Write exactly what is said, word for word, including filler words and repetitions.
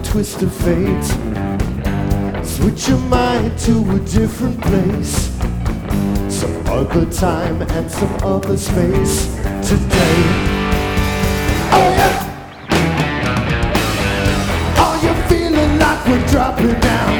twist of fate. Switch your mind to a different place, some other time and some other space today. Oh yeah! Are you feeling like we're dropping down?